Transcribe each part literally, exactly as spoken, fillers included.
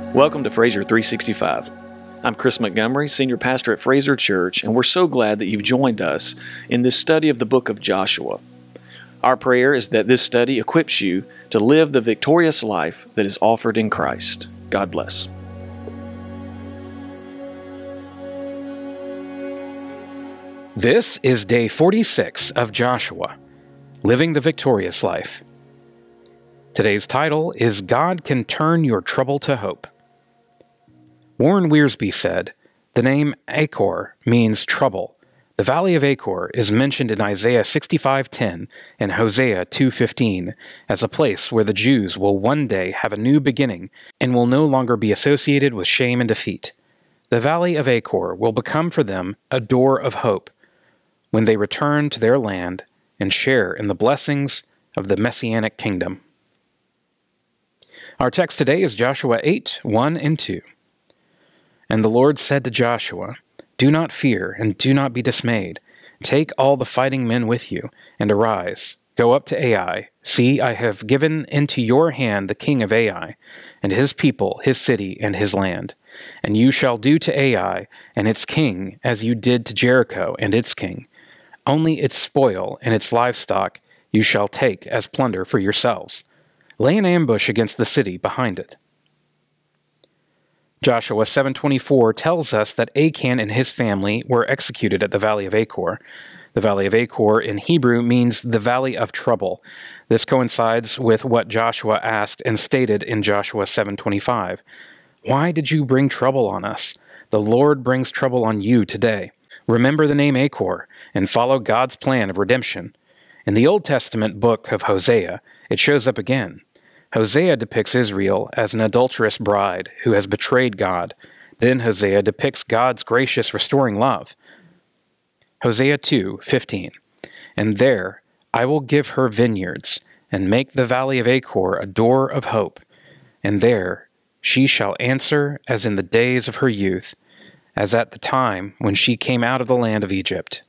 Welcome to Fraser three sixty-five. I'm Chris Montgomery, Senior Pastor at Fraser Church, and we're so glad that you've joined us in this study of the book of Joshua. Our prayer is that this study equips you to live the victorious life that is offered in Christ. God bless. This is day forty-six of Joshua, Living the Victorious Life. Today's title is God Can Turn Your Trouble to Hope. Warren Wiersbe said, "The name Achor means trouble. The valley of Achor is mentioned in Isaiah sixty-five ten and Hosea two fifteen as a place where the Jews will one day have a new beginning and will no longer be associated with shame and defeat. The valley of Achor will become for them a door of hope when they return to their land and share in the blessings of the Messianic kingdom." Our text today is Joshua eight, one and two. "And the Lord said to Joshua, 'Do not fear, and do not be dismayed. Take all the fighting men with you, and arise. Go up to Ai. See, I have given into your hand the king of Ai, and his people, his city, and his land. And you shall do to Ai and its king as you did to Jericho and its king. Only its spoil and its livestock you shall take as plunder for yourselves. Lay an ambush against the city behind it.'" Joshua seven twenty-four tells us that Achan and his family were executed at the Valley of Achor. The Valley of Achor in Hebrew means the Valley of Trouble. This coincides with what Joshua asked and stated in Joshua seven twenty-five. "Why did you bring trouble on us? The Lord brings trouble on you today. Remember the name Achor and follow God's plan of redemption." In the Old Testament book of Hosea, it shows up again. Hosea depicts Israel as an adulterous bride who has betrayed God. Then Hosea depicts God's gracious restoring love. Hosea two fifteen. "And there I will give her vineyards, and make the valley of Achor a door of hope. And there she shall answer as in the days of her youth, as at the time when she came out of the land of Egypt."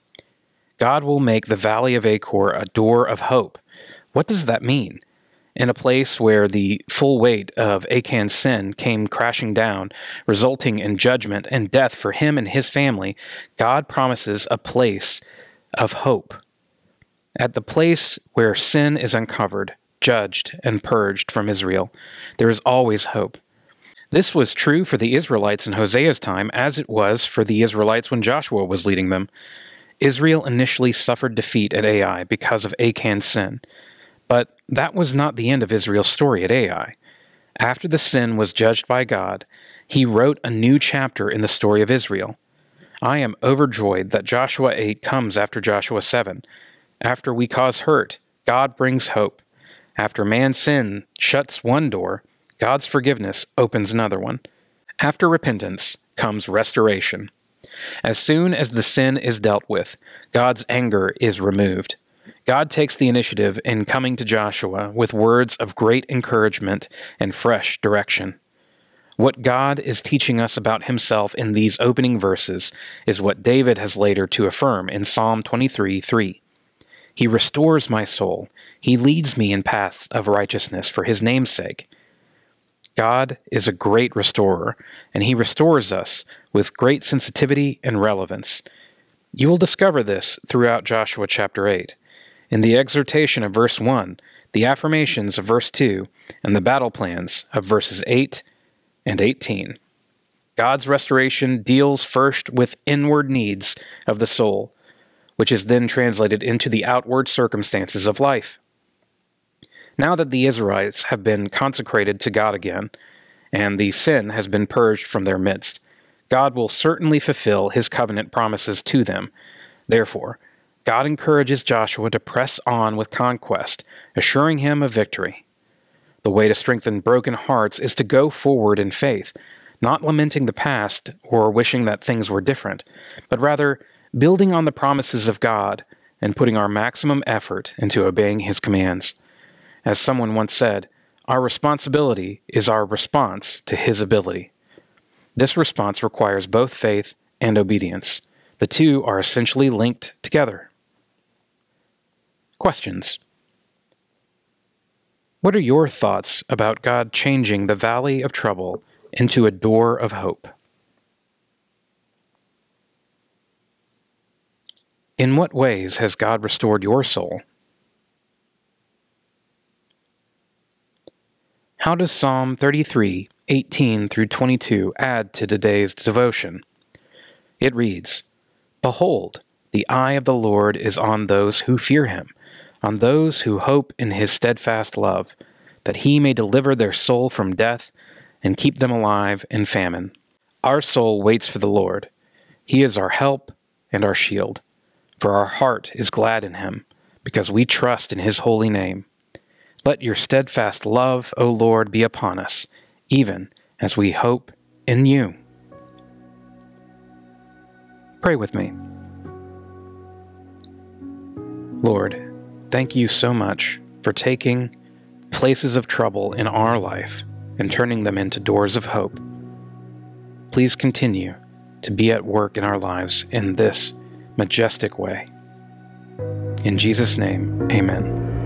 God will make the valley of Achor a door of hope. What does that mean? In a place where the full weight of Achan's sin came crashing down, resulting in judgment and death for him and his family, God promises a place of hope. At the place where sin is uncovered, judged, and purged from Israel, there is always hope. This was true for the Israelites in Hosea's time, as it was for the Israelites when Joshua was leading them. Israel initially suffered defeat at Ai because of Achan's sin. But that was not the end of Israel's story at Ai. After the sin was judged by God, he wrote a new chapter in the story of Israel. I am overjoyed that Joshua eight comes after Joshua seven. After we cause hurt, God brings hope. After man's sin shuts one door, God's forgiveness opens another one. After repentance comes restoration. As soon as the sin is dealt with, God's anger is removed. God takes the initiative in coming to Joshua with words of great encouragement and fresh direction. What God is teaching us about himself in these opening verses is what David has later to affirm in Psalm twenty-three three. "He restores my soul. He leads me in paths of righteousness for his name's sake." God is a great restorer, and he restores us with great sensitivity and relevance. You will discover this throughout Joshua chapter eight. In the exhortation of verse one, the affirmations of verse two, and the battle plans of verses eight and eighteen. God's restoration deals first with inward needs of the soul, which is then translated into the outward circumstances of life. Now that the Israelites have been consecrated to God again, and the sin has been purged from their midst, God will certainly fulfill his covenant promises to them. Therefore, God encourages Joshua to press on with conquest, assuring him of victory. The way to strengthen broken hearts is to go forward in faith, not lamenting the past or wishing that things were different, but rather building on the promises of God and putting our maximum effort into obeying his commands. As someone once said, our responsibility is our response to his ability. This response requires both faith and obedience. The two are essentially linked together. Questions. What are your thoughts about God changing the valley of trouble into a door of hope? In what ways has God restored your soul? How does Psalm thirty-three, eighteen through twenty-two add to today's devotion? It reads, "Behold, the eye of the Lord is on those who fear him, on those who hope in his steadfast love, that he may deliver their soul from death and keep them alive in famine." Our soul waits for the Lord. He is our help and our shield, for our heart is glad in him, because we trust in his holy name. Let your steadfast love, O Lord, be upon us, even as we hope in you. Pray with me. Lord, thank you so much for taking places of trouble in our life and turning them into doors of hope. Please continue to be at work in our lives in this majestic way. In Jesus' name, amen.